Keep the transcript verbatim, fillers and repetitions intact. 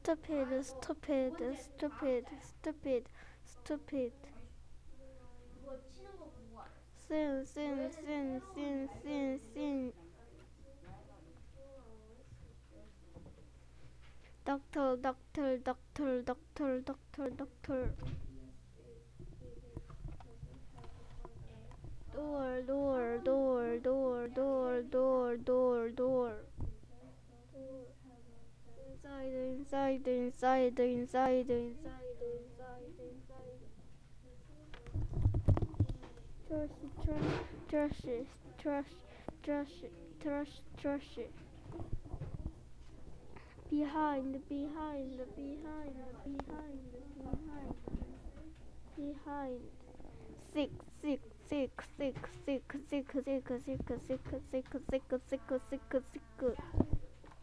stupid, stupid, stupid, stupid, stupid. Sin, sin, sin, sin, sin, sin. Doctor, doctor, doctor, doctor, doctor, doctor. Door, door, door, door, door, door, door, door. Inside, inside, inside, inside, inside, inside, inside. Trash, trash, trash, trash, trash, trash, trash. Behind, behind, behind, behind, behind, behind. Sick, sick, sick, sick, sick, sick, sick, sick, sick, sick, sick, sick, sick, sick, sick, sick.